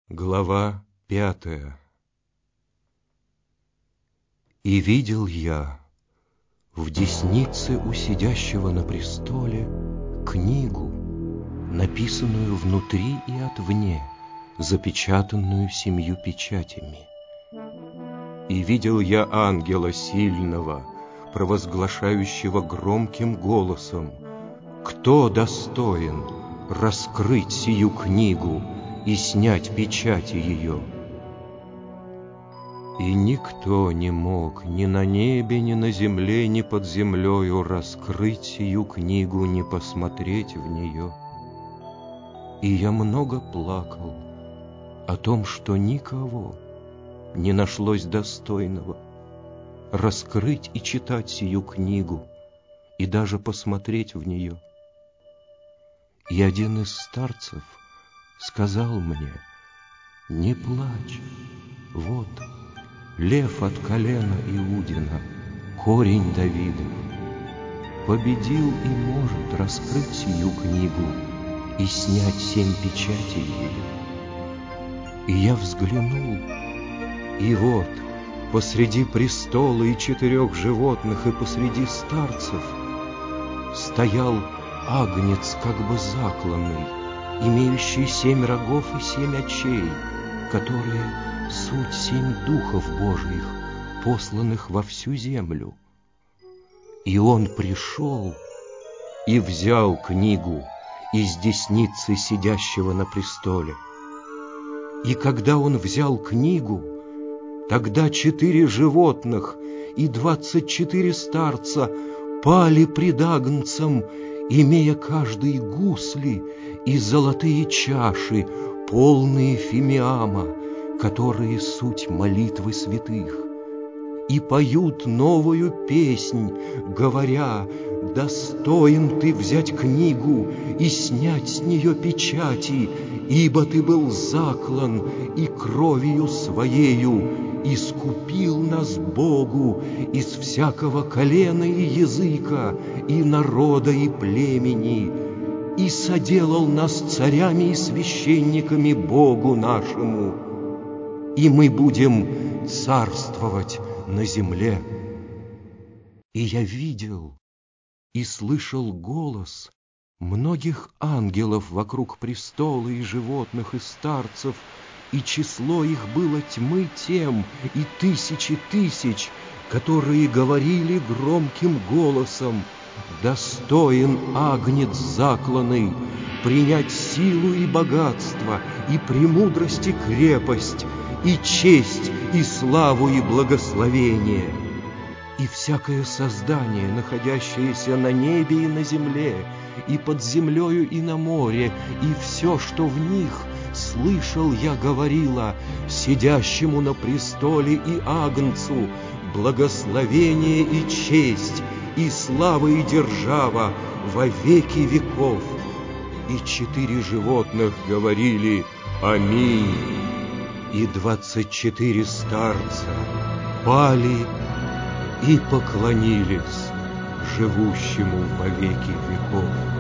Глава 5. И видел я в деснице у сидящего на престоле книгу, написанную внутри и отвне, запечатанную 7 печатями. И видел я ангела сильного, провозглашающего громким голосом: «Кто достоин раскрыть сию книгу и снять печати ее?» И никто не мог ни на небе, ни на земле, ни под землею раскрыть сию книгу, ни посмотреть в нее. И я много плакал о том, что никого не нашлось достойного раскрыть и читать сию книгу, и даже посмотреть в нее. И один из старцев сказал мне: «Не плачь, вот лев от колена Иудина, корень Давидов, победил и может раскрыть сию книгу и снять 7 печатей ее». И я взглянул, и вот посреди престола и 4 животных, и посреди старцев стоял агнец, как бы закланный, имеющий 7 рогов и 7 очей, которые суть 7 духов Божиих, посланных во всю землю. И он пришел и взял книгу из десницы сидящего на престоле. И когда он взял книгу, тогда 4 животных и 24 старца пали пред агнцем, имея каждый гусли и золотые чаши, полные фимиама, которые суть молитвы святых, и поют новую песнь, говоря: «Достоин ты взять книгу и снять с нее печати, ибо ты был заклан, и кровью своею искупил нас Богу из всякого колена и языка, и народа, и племени, и соделал нас царями и священниками Богу нашему, и мы будем царствовать на земле». И я видел и слышал голос многих ангелов вокруг престола, и животных, и старцев, и число их было тьмы тем, и тысячи тысяч, которые говорили громким голосом: «Достоин агнец закланный принять силу и богатство, и премудрость и крепость, и честь, и славу, и благословение». И всякое создание, находящееся на небе и на земле, и под землею и на море, и все, что в них, слышал я, говорила сидящему на престоле и агнцу: благословение и честь, и слава и держава во веки веков. И 4 животных говорили: «Аминь». И 24 старца пали и поклонились живущему во веки веков.